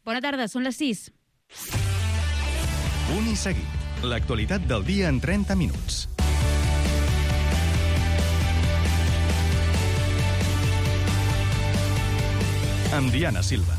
Bona tarda, són les 6. Punt i seguit. L'actualitat del dia en 30 minuts. Amb Diana Silva.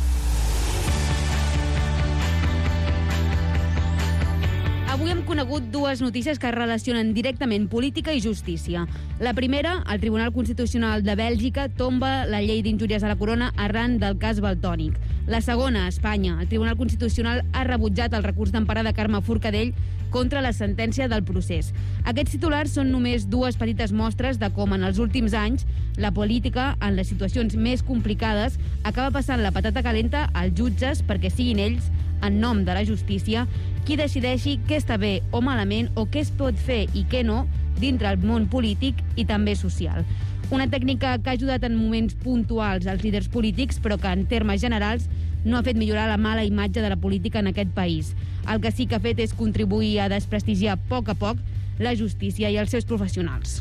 Avui hem conegut dues notícies que relacionen directament política i justícia. La primera, el Tribunal Constitucional de Bèlgica tomba la llei d'injúries a la corona arran del cas Valtònyc. La segona, a Espanya, el Tribunal Constitucional ha rebutjat el recurs d'empara de Carme Forcadell contra la sentència del procés. Aquests titulars són només dues petites mostres de com en els últims anys la política, en les situacions més complicades, acaba passant la patata calenta als jutges perquè siguin ells, en nom de la justícia, qui decideixi què està bé o malament o què es pot fer i què no dintre el món polític i també social. Una tècnica que ha ajudat en moments puntuals als líders polítics, però que en termes generals no ha fet millorar la mala imatge de la política en aquest país. El que sí que ha fet és contribuir a desprestigiar a poc la justícia i els seus professionals.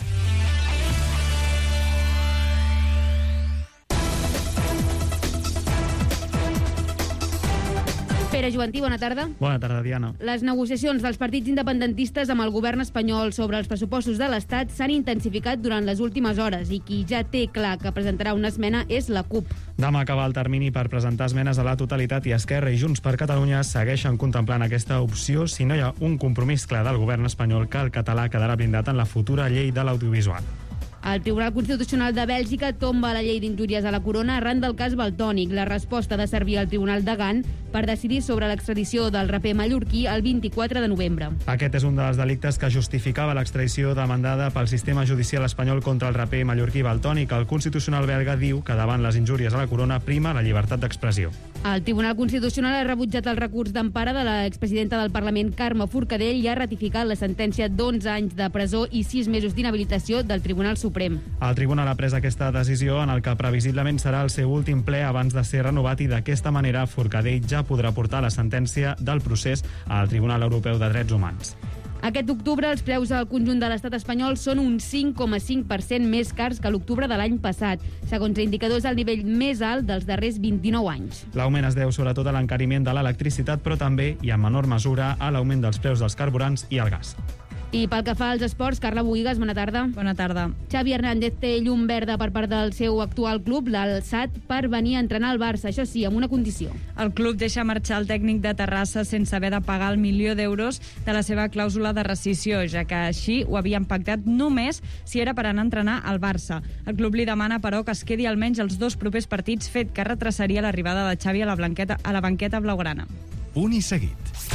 Pere Joventí, bona tarda. Bona tarda, Diana. Les negociacions dels partits independentistes amb el govern espanyol sobre els pressupostos de l'Estat s'han intensificat durant les últimes hores i qui ja té clar que presentarà una esmena és la CUP. Demà acaba el termini per presentar esmenes a la totalitat i Esquerra i Junts per Catalunya segueixen contemplant aquesta opció si no hi ha un compromís clar del govern espanyol que el català quedarà blindat en la futura llei de l'audiovisual. El Tribunal Constitucional de Bèlgica tomba la llei d'injúries a la corona arran del cas Valtònyc. La resposta ha de servir al Tribunal de Gant per decidir sobre l'extradició del raper mallorquí el 24 de novembre. Aquest és un dels delictes que justificava l'extradició demandada pel sistema judicial espanyol contra el raper mallorquí Valtònyc. El Constitucional belga diu que davant les injúries a la corona prima la llibertat d'expressió. El Tribunal Constitucional ha rebutjat el recurs d'empara de l'expresidenta del Parlament Carme Forcadell i ha ratificat la sentència d'11 anys de presó i 6 mesos d'inhabilitació del Tribunal Suprem. El Tribunal ha pres aquesta decisió en el que previsiblement serà el seu últim ple abans de ser renovat i d'aquesta manera Forcadell ja podrà portar la sentència del procés al Tribunal Europeu de Drets Humans. Aquest octubre els preus al conjunt de l'estat espanyol són un 5,5% més cars que l'octubre de l'any passat. Segons l'indicador, és el nivell més alt dels darrers 29 anys. L'augment es deu sobretot a l'encariment de l'electricitat, però també, i en menor mesura, a l'augment dels preus dels carburants i el gas. I pel que fa als esports, Carla Bohigas, bona tarda. Bona tarda. Xavi Hernández té llum verda per part del seu actual club, l'Alsat, per venir a entrenar al Barça, això sí, amb una condició. El club deixa marxar el tècnic de Terrassa sense haver de pagar el $1.000.000 de la seva clàusula de rescissió, ja que així ho havien pactat només si era per anar a entrenar al Barça. El club li demana, però, que es quedi almenys els 2 propers partits, fet que retrasaria l'arribada de Xavi a la banqueta blaugrana. Punt i seguit.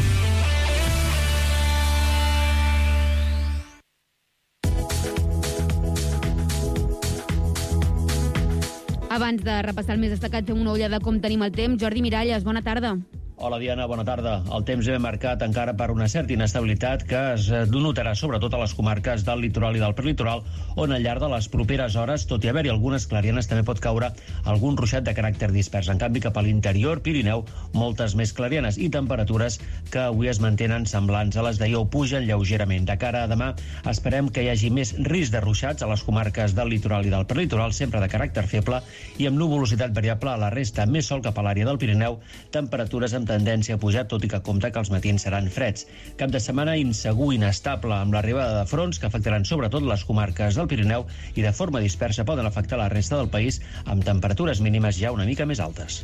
Abans de repassar el més destacat, fem una ullada de com tenim el temps. Jordi Miralles, bona tarda. Hola, Diana, bona tarda. El temps ve marcat encara per una certa inestabilitat que es notarà sobretot a les comarques del litoral i del prelitoral, on al llarg de les properes hores, tot i haver-hi algunes clarianes, també pot caure algun ruixat de caràcter dispers. En canvi, cap a l'interior, Pirineu, moltes més clarianes i temperatures que avui es mantenen semblants a les d'ahir o pugen lleugerament. De cara a demà, esperem que hi hagi més risc de ruixats a les comarques del litoral i del prelitoral, sempre de caràcter feble i amb nuvolositat variable a la resta, més sol cap a l'àrea del Pirineu, temperatures amb tendència a pujar, tot i que compta que els matins seran freds. Cap de setmana insegur, inestable, amb l'arribada de fronts que afectaran sobretot les comarques del Pirineu i de forma dispersa poden afectar la resta del país amb temperatures mínimes ja una mica més altes.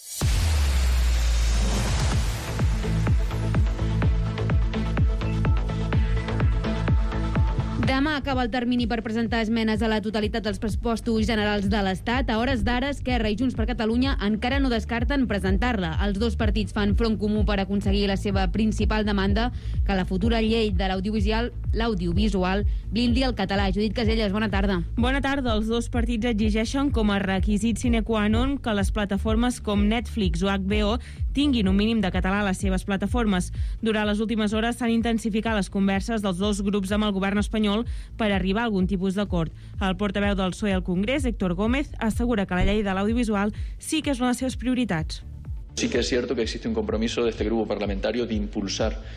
Demà acaba el termini per presentar esmenes a la totalitat dels pressupostos generals de l'Estat. A hores d'ara, Esquerra i Junts per Catalunya encara no descarten presentar-la. Els dos partits fan front comú per aconseguir la seva principal demanda, que la futura llei de l'audiovisual blindi el català. Judit Caselles, bona tarda. Bona tarda. Els dos partits exigeixen com a requisit sine qua non que les plataformes com Netflix o HBO tinguin un mínim de català a les seves plataformes. Durant les últimes hores s'han intensificat les converses dels dos grups amb el govern espanyol per arribar a algun tipus d'acord. El portaveu del PSOE al Congrés, Héctor Gómez, assegura que la llei de l'audiovisual sí que és una de les seves prioritats. Sí que es cierto que existe un compromiso de este grupo parlamentario de impulsar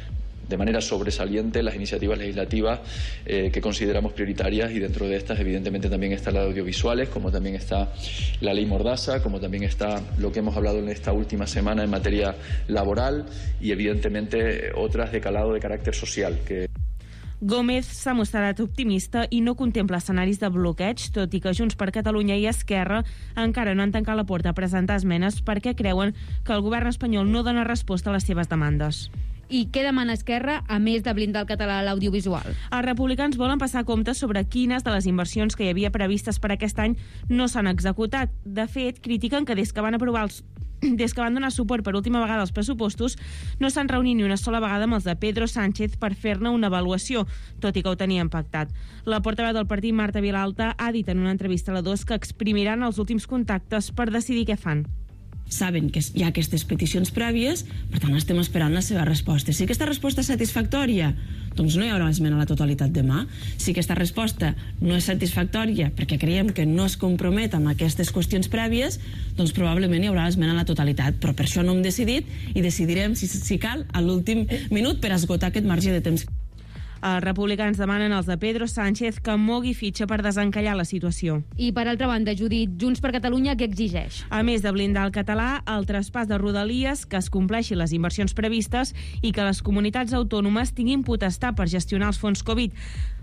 de manera sobresaliente las iniciativas legislativas que consideramos prioritarias, y dentro de estas evidentemente también está la de audiovisuales, como también está la ley Mordaza, como también está lo que hemos hablado en esta última semana en materia laboral y evidentemente otras de calado de carácter social. Gómez s'ha mostrat optimista i no contempla escenaris de bloqueig, tot i que Junts per Catalunya i Esquerra encara no han tancat la porta a presentar esmenes perquè creuen que el govern espanyol no dona resposta a les seves demandes. I què demana Esquerra, a més de blindar el català a l'audiovisual? Els republicans volen passar comptes sobre quines de les inversions que hi havia previstes per aquest any no s'han executat. De fet, critiquen que des que van donar suport per última vegada als pressupostos, no s'han reunit ni una sola vegada amb els de Pedro Sánchez per fer-ne una avaluació, tot i que ho tenien pactat. La portaveu del partit, Marta Vilalta, ha dit en una entrevista a la 2 que exprimiran els últims contactes per decidir què fan. Saben que hi ha aquestes peticions prèvies, per tant estem esperant la seva resposta. Si aquesta resposta és satisfactòria, doncs no hi haurà esmena a la totalitat demà. Si aquesta resposta no és satisfactòria perquè creiem que no es compromet amb aquestes qüestions prèvies, doncs probablement hi haurà esmena a la totalitat, però per això no hem decidit i decidirem, si cal, a l'últim minut per esgotar aquest marge de temps. Els republicans demanen als de Pedro Sánchez que mogui fitxa per desencallar la situació. I per altra banda, Judit, Junts per Catalunya què exigeix? A més de blindar el català, el traspàs de Rodalies, que es compleixin les inversions previstes i que les comunitats autònomes tinguin potestat per gestionar els fons Covid.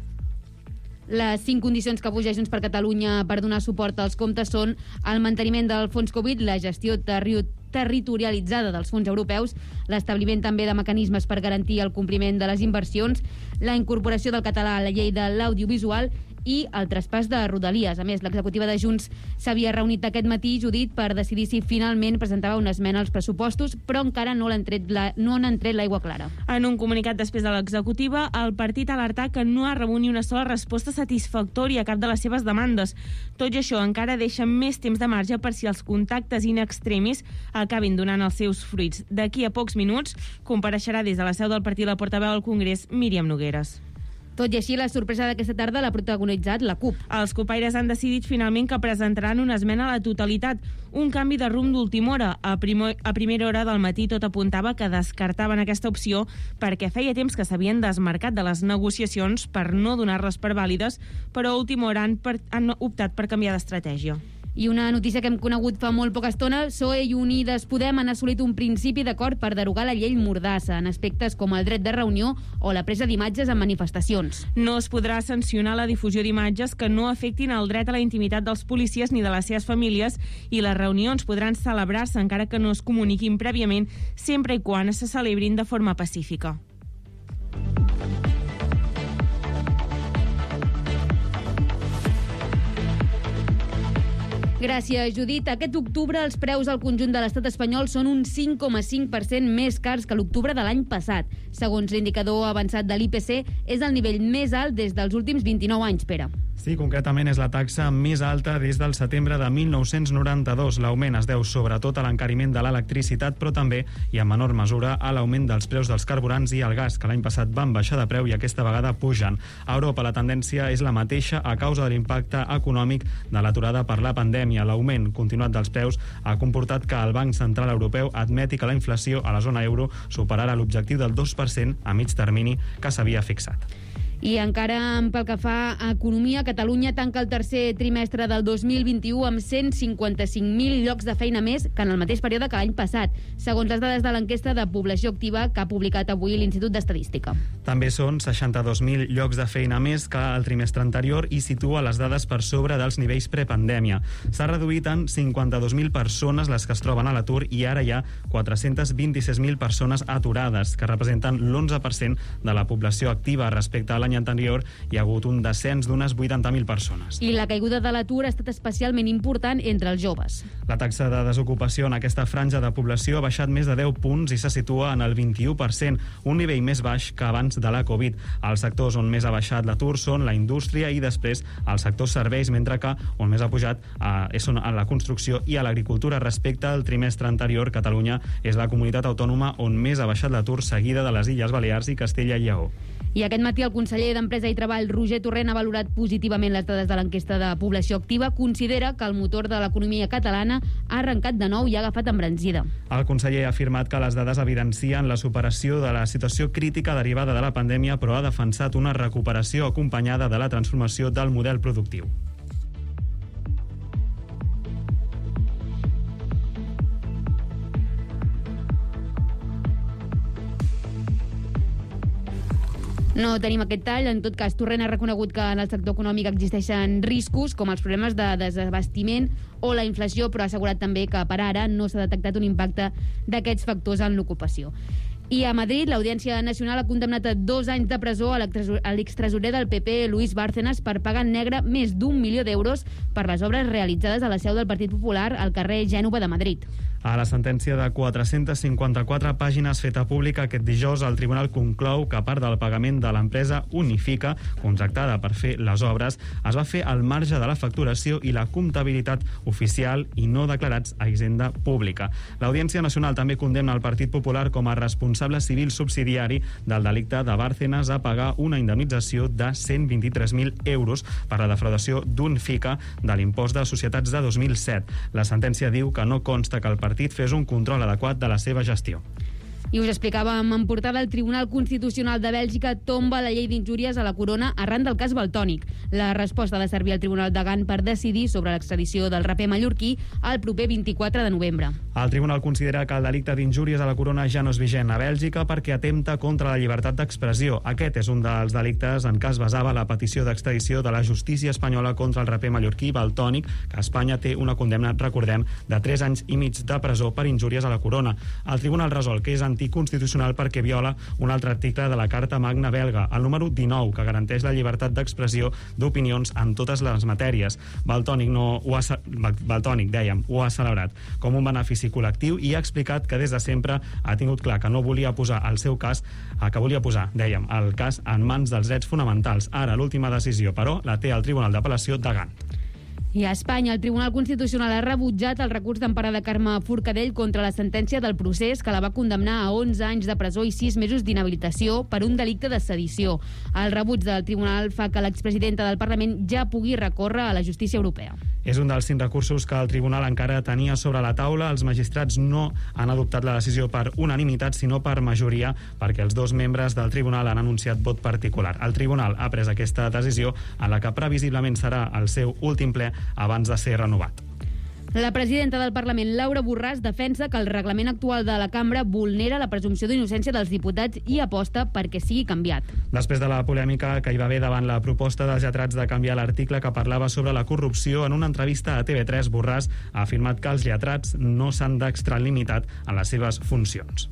Les 5 condicions que puja Junts per Catalunya per donar suport als comptes són el manteniment del fons Covid, la gestió territorialitzada dels fons europeus, l'establiment també de mecanismes per garantir el compliment de les inversions, la incorporació del català a la llei de l'audiovisual i el traspàs de Rodalies. A més, l'executiva de Junts s'havia reunit aquest matí, Judit, per decidir si finalment presentava una esmena als pressupostos, però encara no n'han tret l'aigua clara. En un comunicat després de l'executiva, el partit ha alertat que no ha rebut ni una sola resposta satisfactòria a cap de les seves demandes. Tot i això, encara deixa més temps de marge per si els contactes in extremis acabin donant els seus fruits. D'aquí a pocs minuts compareixerà des de la seu del partit la portaveu al Congrés, Míriam Nogueres. Tot i així, la sorpresa d'aquesta tarda l'ha protagonitzat la CUP. Els copaires han decidit finalment que presentaran una esmena a la totalitat, un canvi de rumb d'última hora. A primera hora del matí tot apuntava que descartaven aquesta opció perquè feia temps que s'havien desmarcat de les negociacions per no donar-les per vàlides, però a última hora han optat per canviar d'estratègia. I una notícia que hem conegut fa molt poca estona, PSOE i Unides Podem han assolit un principi d'acord per derogar la llei Mordaza en aspectes com el dret de reunió o la presa d'imatges en manifestacions. No es podrà sancionar la difusió d'imatges que no afectin el dret a la intimitat dels policies ni de les seves famílies, i les reunions podran celebrar-se encara que no es comuniquin prèviament, sempre i quan se celebrin de forma pacífica. Gràcies, Judit. Aquest octubre els preus al conjunt de l'estat espanyol són un 5,5% més cars que l'octubre de l'any passat. Segons l'indicador avançat de l'IPC, és el nivell més alt des dels últims 29 anys, Pere. Sí, concretament és la taxa més alta des del setembre de 1992. L'augment es deu sobretot a l'encariment de l'electricitat, però també i en menor mesura a l'augment dels preus dels carburants i el gas, que l'any passat van baixar de preu i aquesta vegada pugen. A Europa la tendència és la mateixa a causa de l'impacte econòmic de l'aturada per la pandèmia. L'augment continuat dels preus ha comportat que el Banc Central Europeu admeti que la inflació a la zona euro superarà l'objectiu del 2% a mig termini que s'havia fixat. I encara pel que fa a economia, Catalunya tanca el tercer trimestre del 2021 amb 155.000 llocs de feina més que en el mateix període que l'any passat, segons les dades de l'enquesta de població activa que ha publicat avui l'Institut d'Estadística. També són 62.000 llocs de feina més que el trimestre anterior i situa les dades per sobre dels nivells prepandèmia. S'ha reduït en 52.000 persones les que es troben a l'atur i ara hi ha 426.000 persones aturades, que representen l'11% de la població activa respecte a l'any anterior. Hi ha hagut un descens d'unes 80.000 persones. I la caiguda de l'atur ha estat especialment important entre els joves. La taxa de desocupació en aquesta franja de població ha baixat més de 10 punts i se situa en el 21%, un nivell més baix que abans de la Covid. Els sectors on més ha baixat l'atur són la indústria i després els sectors serveis, mentre que on més ha pujat són a la construcció i a l'agricultura. Respecte al trimestre anterior, Catalunya és la comunitat autònoma on més ha baixat l'atur, seguida de les Illes Balears i Castella i Lleó. I aquest matí el conseller d'Empresa i Treball, Roger Torrent, ha valorat positivament les dades de l'enquesta de població activa. Considera que el motor de l'economia catalana ha arrencat de nou i ha agafat embranzida. El conseller ha afirmat que les dades evidencien la superació de la situació crítica derivada de la pandèmia, però ha defensat una recuperació acompanyada de la transformació del model productiu. No tenim aquest tall. En tot cas, Torrent ha reconegut que en el sector econòmic existeixen riscos com els problemes de desabastiment o la inflació, però ha assegurat també que per ara no s'ha detectat un impacte d'aquests factors en l'ocupació. I a Madrid, l'Audiència Nacional ha condemnat a 2 anys de presó a l'extresorer del PP, Luis Bárcenas, per pagar en negre més d'1 milió d'euros per les obres realitzades a la seu del Partit Popular al carrer Gènova de Madrid. A la sentència de 454 pàgines feta pública aquest dijous, el tribunal conclou que a part del pagament de l'empresa Unifica, contractada per fer les obres, es va fer al marge de la facturació i la comptabilitat oficial i no declarats a Hisenda Pública. L'Audiència Nacional també condemna el Partit Popular com a responsable civil subsidiari del delicte de Bárcenas a pagar una indemnització de 123.000 euros per la defraudació d'Unifica de l'impost de societats de 2007. La sentència diu que no consta que el partit fes un control adequat de la seva gestió. I us explicàvem en portada, el Tribunal Constitucional de Bèlgica tomba la llei d'injúries a la corona arran del cas Valtònyc. La resposta ha de servir al Tribunal de Gant per decidir sobre l'extradició del raper mallorquí el proper 24 de novembre. El tribunal considera que el delicte d'injúries a la corona ja no és vigent a Bèlgica perquè atempta contra la llibertat d'expressió. Aquest és un dels delictes en què es basava la petició d'extradició de la justícia espanyola contra el raper mallorquí Valtònyc, que a Espanya té una condemna, recordem, de 3 anys i mig de presó per injúries a la corona. El tribunal resol que és anticonstitucional perquè viola un altre article de la Carta Magna belga, el número 19, que garanteix la llibertat d'expressió d'opinions en totes les matèries. Valtònyc, dèiem, ho ha celebrat com un benefici col·lectiu i ha explicat que des de sempre ha tingut clar que no volia posar el seu cas, que volia posar, dèiem, el cas en mans dels drets fonamentals. Ara l'última decisió, però, la té el Tribunal d'Apel·lació de Gant. I a Espanya, el Tribunal Constitucional ha rebutjat el recurs d'empara de Carme Forcadell contra la sentència del procés que la va condemnar a 11 anys de presó i 6 mesos d'inhabilitació per un delicte de sedició. El rebuig del tribunal fa que l'expresidenta del Parlament ja pugui recórrer a la justícia europea. És un dels 5 recursos que el tribunal encara tenia sobre la taula. Els magistrats no han adoptat la decisió per unanimitat, sinó per majoria, perquè els 2 membres del tribunal han anunciat vot particular. El tribunal ha pres aquesta decisió, en la que previsiblement serà el seu últim ple abans de ser renovat. La presidenta del Parlament, Laura Borràs, defensa que el reglament actual de la cambra vulnera la presumpció d'innocència dels diputats i aposta perquè sigui canviat. Després de la polèmica que hi va haver davant la proposta dels lletrats de canviar l'article que parlava sobre la corrupció, en una entrevista a TV3, Borràs ha afirmat que els lletrats no s'han d'extralimitat en les seves funcions.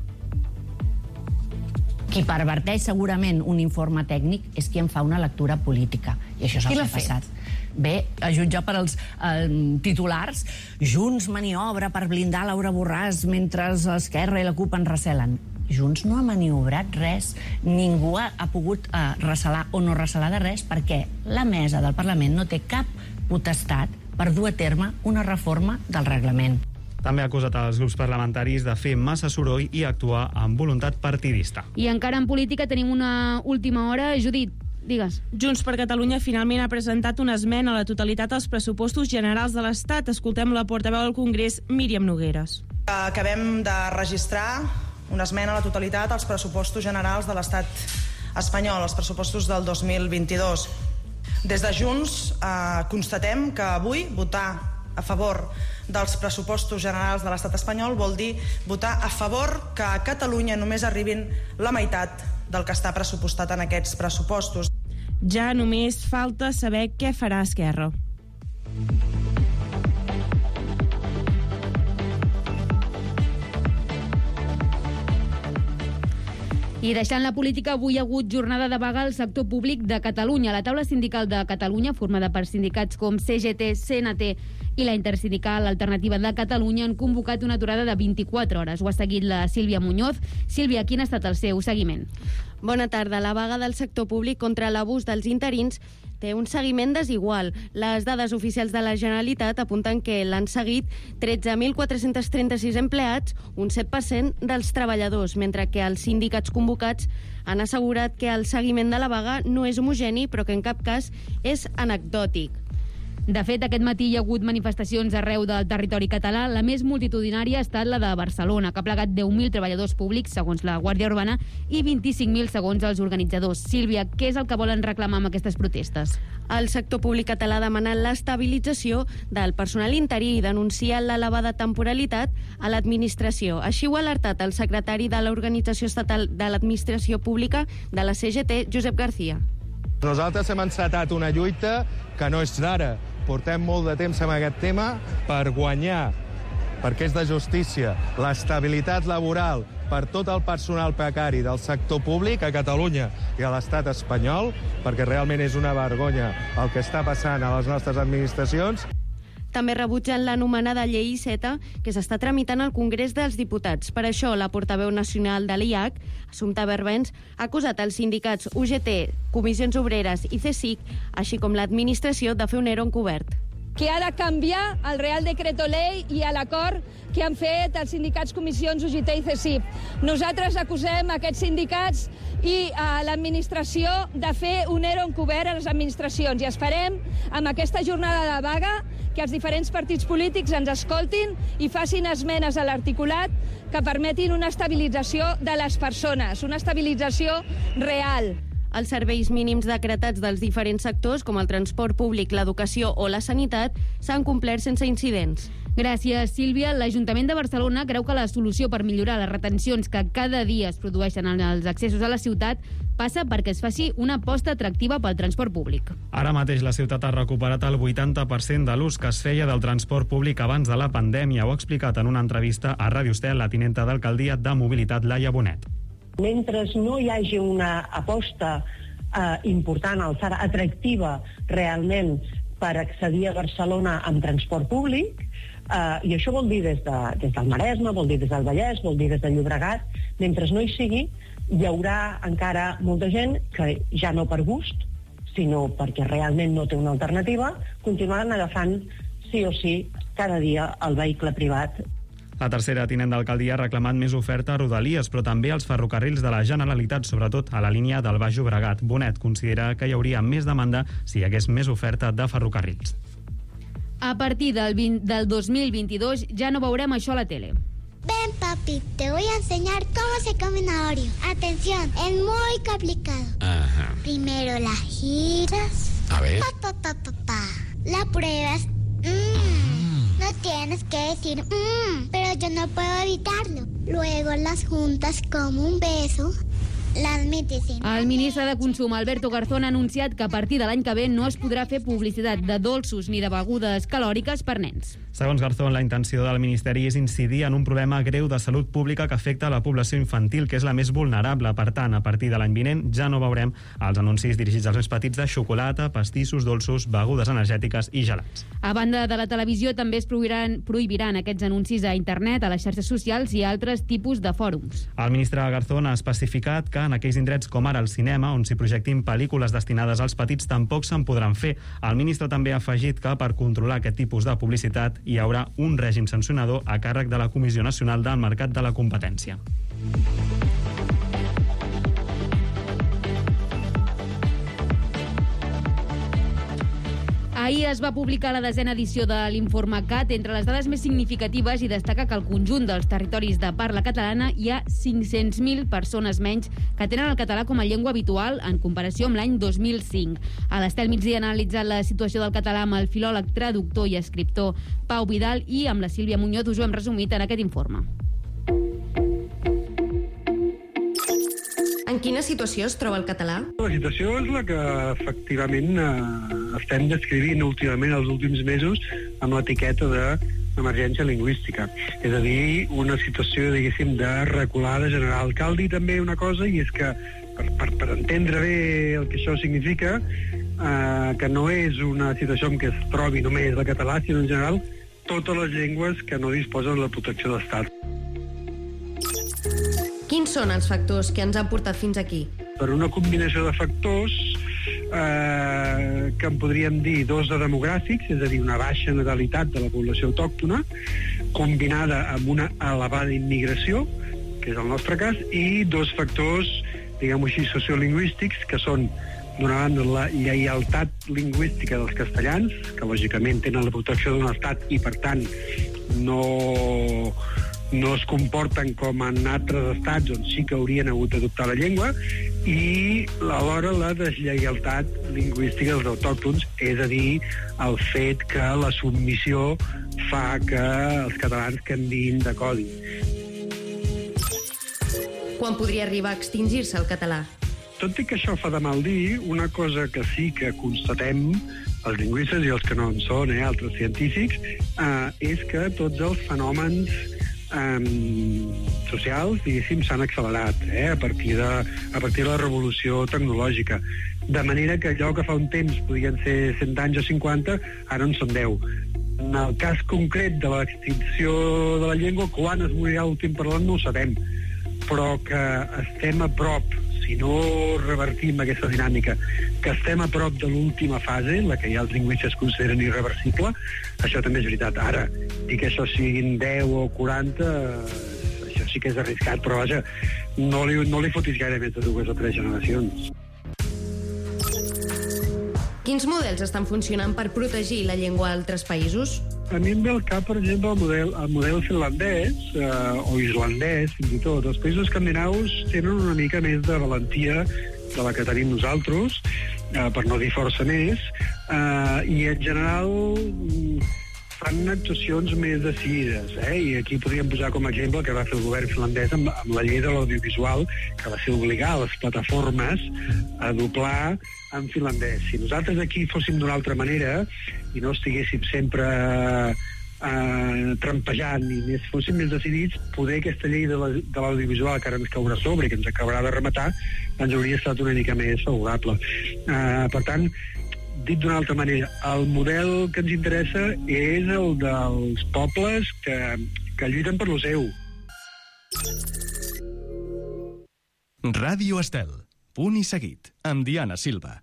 Qui perverteix segurament un informe tècnic és qui en fa una lectura política. I això és el que ha passat. Bé, a jutjar per als titulars, Junts maniobra per blindar Laura Borràs mentre Esquerra i la CUP en recelen. Junts no ha maniobrat res. Ningú ha pogut recelar o no recelar de res perquè la mesa del Parlament no té cap potestat per dur a terme una reforma del reglament. També ha acusat els grups parlamentaris de fer massa soroll i actuar amb voluntat partidista. I encara en política tenim una última hora. Judit, digues. Junts per Catalunya finalment ha presentat una esmena a la totalitat als pressupostos generals de l'Estat. Escoltem la portaveu del Congrés, Míriam Nogueres. Acabem de registrar una esmena a la totalitat als pressupostos generals de l'Estat espanyol, els pressupostos del 2022. Des de Junts constatem que avui votar a favor dels pressupostos generals de l'Estat espanyol vol dir votar a favor que a Catalunya només arribin la meitat del que està pressupostat en aquests pressupostos. Ja només falta saber què farà Esquerra. I deixant la política, avui hi ha hagut jornada de vaga al sector públic de Catalunya. La taula sindical de Catalunya, formada per sindicats com CGT, CNT i la intersindical Alternativa de Catalunya, han convocat una aturada de 24 hores. Ho ha seguit la Sílvia Muñoz. Sílvia, quin ha estat el seu seguiment? Bona tarda. La vaga del sector públic contra l'abús dels interins té un seguiment desigual. Les dades oficials de la Generalitat apunten que l'han seguit 13.436 empleats, un 7% dels treballadors, mentre que els sindicats convocats han assegurat que el seguiment de la vaga no és homogeni, però que en cap cas és anecdòtic. De fet, aquest matí hi ha hagut manifestacions arreu del territori català. La més multitudinària ha estat la de Barcelona, que ha plegat 10.000 treballadors públics, segons la Guàrdia Urbana, i 25.000 segons els organitzadors. Sílvia, què és el que volen reclamar amb aquestes protestes? El sector públic català demana l'estabilització del personal interí i denuncia l'elevada temporalitat a l'administració. Així ho ha alertat el secretari de l'Organització Estatal de l'Administració Pública de la CGT, Josep García. Nosaltres hem encetat una lluita que no és d'ara. Portem molt de temps amb aquest tema per guanyar, perquè és de justícia, l'estabilitat laboral per tot el personal precari del sector públic a Catalunya i a l'estat espanyol, perquè realment és una vergonya el que està passant a les nostres administracions. També rebutgen l'anomenada llei Iceta, que s'està tramitant al Congrés dels Diputats. Per això, la portaveu nacional de l'IAC, Assumpta Barbens, ha acusat els sindicats UGT, Comissions Obreres i CSIC, així com l'administració, de fer un ERO encobert. Que ha de canviar el Real Decreto Ley i l'acord que han fet els sindicats Comissions UGT i CSIC. Nosaltres acusem aquests sindicats i a l'administració de fer un ERO encobert a les administracions i esperem, amb aquesta jornada de vaga, que els diferents partits polítics ens escoltin i facin esmenes a l'articulat que permetin una estabilització de les persones, una estabilització real. Els serveis mínims decretats dels diferents sectors, com el transport públic, l'educació o la sanitat, s'han complert sense incidents. Gràcies, Sílvia. L'Ajuntament de Barcelona creu que la solució per millorar les retencions que cada dia es produeixen en els accessos a la ciutat passa perquè es faci una aposta atractiva pel transport públic. Ara mateix la ciutat ha recuperat el 80% de l'ús que es feia del transport públic abans de la pandèmia. Ho ha explicat en una entrevista a Ràdio Estel la tinenta d'alcaldia de Mobilitat, Laia Bonet. Mentre no hi hagi una aposta important, alçada, atractiva realment per accedir a Barcelona amb transport públic, i això vol dir des del Maresme, vol dir des del Vallès, vol dir des del Llobregat, mentre no hi sigui, hi haurà encara molta gent que ja no per gust, sinó perquè realment no té una alternativa, continuaran agafant sí o sí cada dia el vehicle privat. La tercera tinent d'alcaldia ha reclamat més oferta a Rodalies, però també als ferrocarrils de la Generalitat, sobretot a la línia del Baix Llobregat. Bonet considera que hi hauria més demanda si hi hagués més oferta de ferrocarrils. A partir del 2022 ja no veurem això a la tele. Ven, papi, te voy a enseñar cómo se come una Oreo. Atención, es muy complicado. Ajá. Primero la giras. A ver. La pruebas. No tienes que decir pero yo no puedo evitarlo. Luego las juntas como un beso. Les metes en... El ministre de Consum, Alberto Garzón, ha anunciat que a partir de l'any que ve no es podrà fer publicitat de dolços ni de begudes calòriques per nens. Segons Garzón, la intenció del Ministeri és incidir en un problema greu de salut pública que afecta la població infantil, que és la més vulnerable. Per tant, a partir de l'any vinent ja no veurem els anuncis dirigits als més petits de xocolata, pastissos, dolços, begudes energètiques i gelats. A banda de la televisió, també es prohibiran aquests anuncis a internet, a les xarxes socials i a altres tipus de fòrums. El ministre Garzón ha especificat que en aquells indrets com ara el cinema, on s'hi projectin pel·lícules destinades als petits, tampoc se'n podran fer. El ministre també ha afegit que per controlar aquest tipus de publicitat hi haurà un règim sancionador a càrrec de la Comissió Nacional del Mercat de la Competència. Ahir es va publicar la 10a edició de l'Informe CAT. Entre les dades més significatives hi destaca que al conjunt dels territoris de parla catalana hi ha 500.000 persones menys que tenen el català com a llengua habitual en comparació amb l'any 2005. A l'Estel Migdia ha analitzat la situació del català amb el filòleg, traductor i escriptor Pau Vidal i amb la Sílvia Muñoz us ho hem resumit en aquest informe. En quina situació es troba el català? La situació és la que efectivament estem descrivint últimament els últims mesos amb l'etiqueta d'emergència lingüística. És a dir, una situació, diguéssim, de reculada general. Cal dir també una cosa, i és que per entendre bé el que això significa, que no és una situació en què es trobi només el català, sinó en general totes les llengües que no disposen de la protecció de l'Estat. Quins són els factors que ens han portat fins aquí? Per una combinació de factors, que en podríem dir dos de demogràfics, és a dir, una baixa natalitat de la població autòctona, combinada amb una elevada immigració, que és el nostre cas, i dos factors, diguem-ho així, sociolingüístics, que són, d'una banda, la lleialtat lingüística dels castellans, que lògicament tenen la protecció d'un estat i, per tant, no es comporten com en altres estats on sí que haurien hagut d'adoptar la llengua, i alhora la deslleialtat lingüística dels autòctons, és a dir, el fet que la submissió fa que els catalans canviïn de codi. Quan podria arribar a extingir-se el català? Tot i que això fa de mal dir, una cosa que sí que constatem els lingüistes i els que no en són, altres científics, és que tots els fenòmens socials, diguéssim, s'han accelerat a partir de la revolució tecnològica. De manera que allò que fa un temps podien ser 100 anys o 50, ara en són 10. En el cas concret de l'extinció de la llengua, quan es morirà l'últim parlant no ho sabem, però que estem a prop, si no revertim aquesta dinàmica, que estem a prop de l'última fase, la que ja els lingüistes consideren irreversible, això també és veritat. Ara, dir que això siguin 10 o 40, això sí que és arriscat, però vaja, no li fotis gaire més de 2 o 3 generacions. Quins models estan funcionant per protegir la llengua a altres països? A mi em ve al cap, per exemple, el model finlandès o islandès, fins i tot. Els països escandinaus tenen una mica més de valentia de la que tenim nosaltres, per no dir força més, i en general fan actuacions més decidides. I aquí podríem posar com a exemple el que va fer el govern finlandès amb la llei de l'audiovisual, que va ser obligar les plataformes a doblar en finlandès. Si nosaltres aquí fóssim d'una altra manera i no estiguéssim sempre trampejant i fóssim més decidits, poder aquesta llei de l'audiovisual que ara ens caurà sobre i que ens acabarà de rematar ens hauria estat una mica més favorable. Per tant, dit d'una altra manera, el model que ens interessa és el dels pobles que lluiten per lo seu. Ràdio Estel, punt i seguit, amb Diana Silva.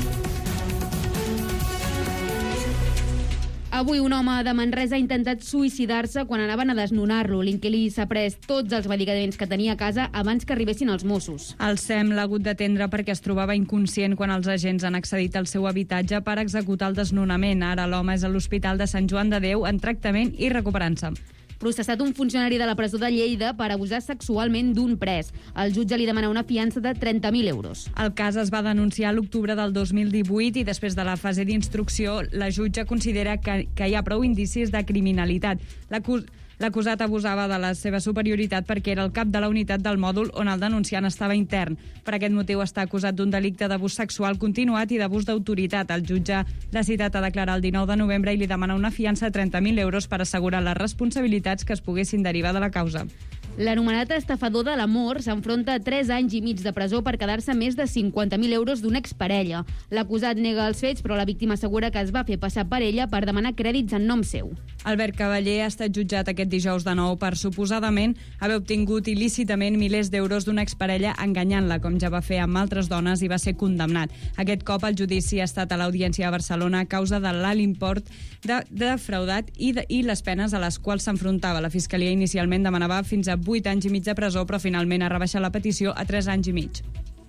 Avui un home de Manresa ha intentat suïcidar-se quan anaven a desnonar-lo. L'inquilí s'ha pres tots els medicaments que tenia a casa abans que arribessin els Mossos. El SEM l'ha hagut d'atendre perquè es trobava inconscient quan els agents han accedit al seu habitatge per executar el desnonament. Ara l'home és a l'Hospital de Sant Joan de Déu en tractament i recuperant-se. Processat un funcionari de la presó de Lleida per abusar sexualment d'un pres. El jutge li demana una fiança de 30.000 euros. El cas es va denunciar a l'octubre del 2018 i després de la fase d'instrucció la jutge considera que hi ha prou indicis de criminalitat. L'acusat abusava de la seva superioritat perquè era el cap de la unitat del mòdul on el denunciant estava intern. Per aquest motiu està acusat d'un delicte d'abús sexual continuat i d'abús d'autoritat. El jutge l'ha citat a declarar el 19 de novembre i li demana una fiança de 30.000 euros per assegurar les responsabilitats que es poguessin derivar de la causa. L'anomenat estafador de l'amor s'enfronta a 3 anys i mig de presó per quedar-se més de 50.000 euros d'una exparella. L'acusat nega els fets, però la víctima assegura que es va fer passar per ella per demanar crèdits en nom seu. Albert Cavaller ha estat jutjat aquest dijous de nou per suposadament haver obtingut il·lícitament milers d'euros d'una exparella enganyant-la, com ja va fer amb altres dones, i va ser condemnat. Aquest cop el judici ha estat a l'Audiència de Barcelona a causa de l'alt import defraudat i les penes a les quals s'enfrontava. La Fiscalia inicialment demanava fins a 8 anys i mig de presó, però finalment ha rebaixat la petició a 3 anys i mig.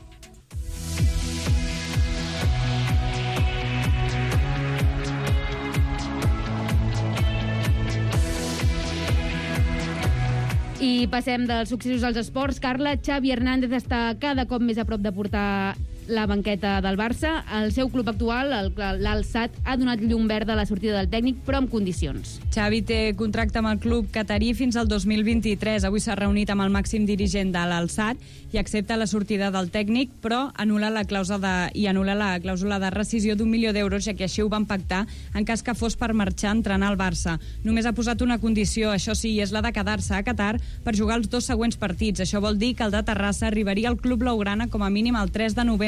I passem dels successos als esports. Carla, Xavi Hernández està cada cop més a prop de portar la banqueta del Barça. El seu club actual, l'Al-Sadd, ha donat llum verda a la sortida del tècnic, però amb condicions. Xavi té contracte amb el club catarí fins al 2023. Avui s'ha reunit amb el màxim dirigent de l'Al-Sadd i accepta la sortida del tècnic, però anul·la la clàusula de rescisió d'1 milió d'euros, ja que així ho van pactar en cas que fos per marxar a entrenar al Barça. Només ha posat una condició, això sí, és la de quedar-se a Qatar per jugar els 2 següents partits. Això vol dir que el de Terrassa arribaria al club blaugrana com a mínim el 3 de novembre.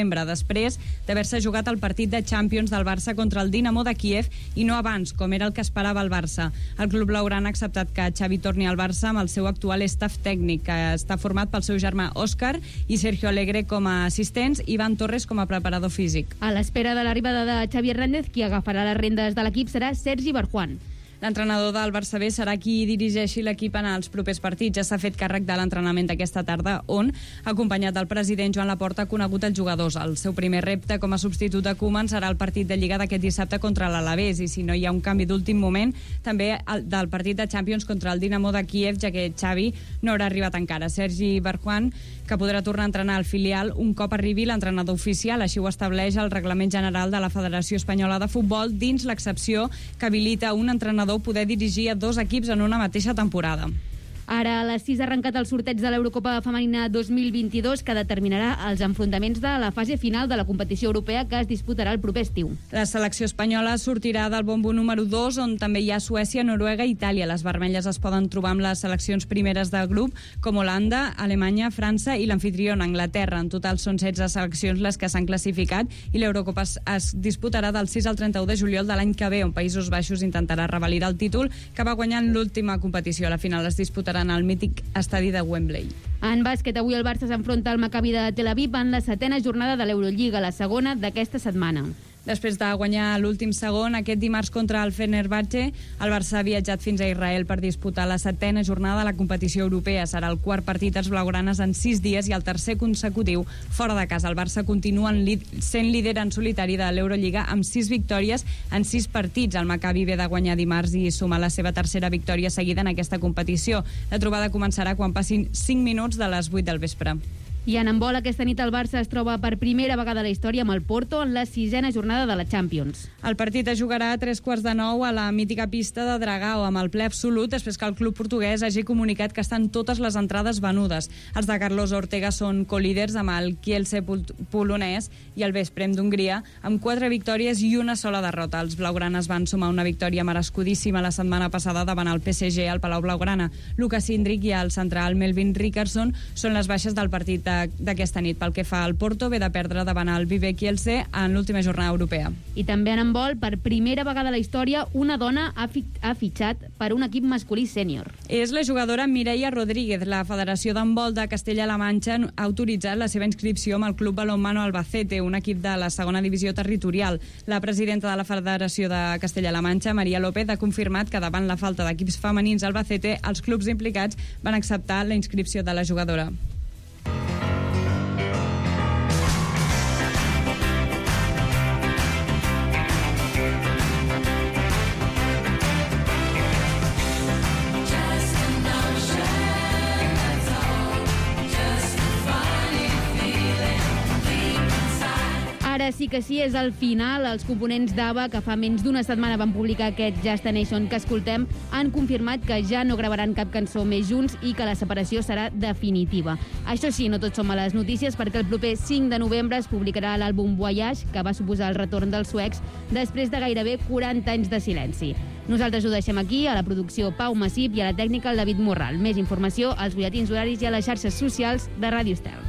novembre, després d'haver-se jugat el partit de Champions del Barça contra el Dinamo de Kíev i no abans, com era el que esperava el Barça. El club blaugrana ha acceptat que Xavi torni al Barça amb el seu actual staff tècnic, que està format pel seu germà Òscar i Sergio Alegre com a assistents i Ivan Torres com a preparador físic. A l'espera de l'arribada de Xavi Hernández, qui agafarà les rendes de l'equip serà Sergi Barjuan. L'entrenador del Barça B serà qui dirigeixi l'equip en els propers partits. Ja s'ha fet càrrec de l'entrenament d'aquesta tarda, on, acompanyat del president Joan Laporta, ha conegut els jugadors. El seu primer repte com a substitut de Koeman serà el partit de Lliga d'aquest dissabte contra l'Alavés, i si no hi ha un canvi d'últim moment, també del partit de Champions contra el Dinamo de Kíev, ja que Xavi no haurà arribat encara. Sergi Barjuan, que podrà tornar a entrenar al filial un cop arribi l'entrenador oficial. Així ho estableix el Reglament General de la Federació Espanyola de Futbol, dins l'excepció que habilita un entrenador poder dirigir a 2 equips en una mateixa temporada. Ara a les 6 ha arrencat el sorteig de l'Eurocopa Femenina 2022 que determinarà els enfrontaments de la fase final de la competició europea que es disputarà el proper estiu. La selecció espanyola sortirà del bombo número 2, on també hi ha Suècia, Noruega i Itàlia. Les vermelles es poden trobar amb les seleccions primeres del grup, com Holanda, Alemanya, França i l'anfitriona Anglaterra. En total són 16 seleccions les que s'han classificat i l'Eurocopa es disputarà del 6 al 31 de juliol de l'any que ve, on Països Baixos intentarà revalidar el títol que va guanyar en l'última competició. A la final es disputarà en el mític estadi de Wembley. En bàsquet, avui el Barça s'enfronta al Maccabi de Tel Aviv en la 7a jornada de l'Eurolliga, la segona d'aquesta setmana. Després de guanyar l'últim segon, aquest dimarts contra el Fenerbahçe, el Barça ha viatjat fins a Israel per disputar la 7a jornada de la competició europea. Serà el quart partit als blaugranes en 6 dies i el tercer consecutiu fora de casa. El Barça continua sent líder en solitari de l'Eurolliga amb 6 victòries en 6 partits. El Maccabi ve de guanyar dimarts i suma la seva tercera victòria seguida en aquesta competició. La trobada començarà quan passin 5 minuts de les 8 del vespre. I en handbol, aquesta nit el Barça es troba per primera vegada a la història amb el Porto en la 6a jornada de la Champions. El partit es jugarà a 3:15 a la mítica pista de Dragao amb el ple absolut després que el club portuguès hagi comunicat que estan totes les entrades venudes. Els de Carlos Ortega són colíders amb el Kielce polonès i el Veszprém d'Hongria amb 4 victòries i una sola derrota. Els blaugranes van sumar una victòria merescudíssima la setmana passada davant el PSG al Palau Blaugrana. Lucas Hindrich i el central Melvin Rickardsson són les baixes del partit d'aquesta nit. Pel que fa al Porto, ve de perdre davant el Vive Kielce en l'última jornada europea. I també en handbol, per primera vegada a la història, una dona ha fitxat per un equip masculí sènior. És la jugadora Mireia Rodríguez. La Federació d'Handbol de Castella-La Manxa ha autoritzat la seva inscripció amb el Club Balonmano Albacete, un equip de la segona divisió territorial. La presidenta de la Federació de Castella-La Manxa, Maria López, ha confirmat que davant la falta d'equips femenins a Albacete, els clubs implicats van acceptar la inscripció de la jugadora. Ara sí que sí, és el final. Els components d'ABBA, que fa menys d'una setmana van publicar aquest Just a Nation que escoltem, han confirmat que ja no gravaran cap cançó més junts i que la separació serà definitiva. Això sí, no tot són males notícies, perquè el proper 5 de novembre es publicarà l'àlbum Voyage, que va suposar el retorn dels suecs després de gairebé 40 anys de silenci. Nosaltres ho deixem aquí, a la producció Pau Massip i a la tècnica el David Morral. Més informació als butlletins horaris i a les xarxes socials de Ràdio Estel.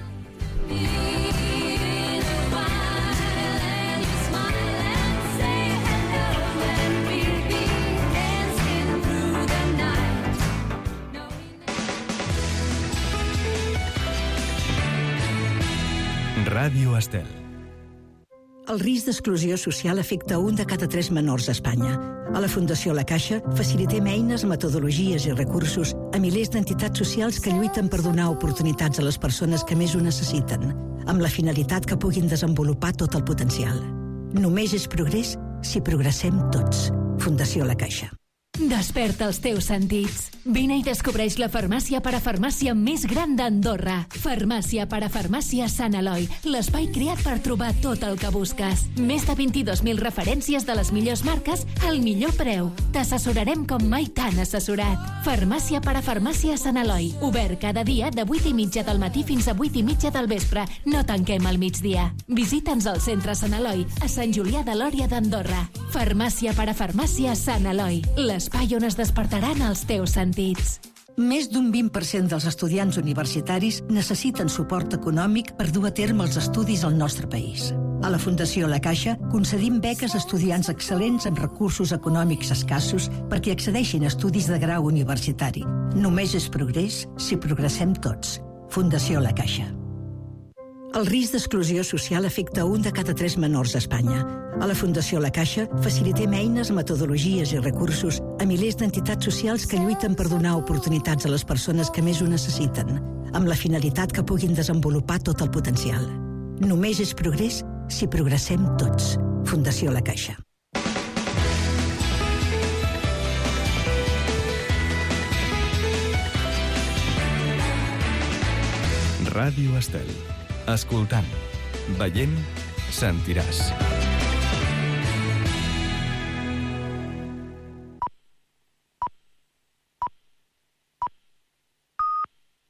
Ràdio Estel. El risc d'exclusió social afecta 1 de cada 3 menors a Espanya. A la Fundació La Caixa facilitem eines, metodologies i recursos a milers d'entitats socials que lluiten per donar oportunitats a les persones que més ho necessiten, amb la finalitat que puguin desenvolupar tot el potencial. Només és progrés si progressem tots. Fundació La Caixa. Desperta els teus sentits. Vine i descobreix la farmàcia parafarmàcia més gran d'Andorra. Farmàcia parafarmàcia Sant Eloi, l'espai creat per trobar tot el que busques. Més de 22.000 referències de les millors marques al millor preu. T'assessorarem com mai t'han assessorat. Farmàcia parafarmàcia Sant Eloi. Obert cada dia de 8:30 del matí fins a 8:30 del vespre. No tanquem al migdia. Visita'ns al centre Sant Eloi, a Sant Julià de Lòria d'Andorra. Farmàcia parafarmàcia Sant Eloi, l'espai on es despertaran els teus sentits. Més d'un 20% dels estudiants universitaris necessiten suport econòmic per dur a terme els estudis al nostre país. A la Fundació La Caixa concedim beques a estudiants excel·lents amb recursos econòmics escassos perquè accedeixin a estudis de grau universitari. Només és progrés si progressem tots. Fundació La Caixa. El risc d'exclusió social afecta 1 de cada 3 menors a Espanya. A la Fundació La Caixa facilitem eines, metodologies i recursos a milers d'entitats socials que lluiten per donar oportunitats a les persones que més ho necessiten, amb la finalitat que puguin desenvolupar tot el potencial. Només és progrés si progressem tots. Fundació La Caixa. Ràdio Estel. Escoltant, veient, sentiràs.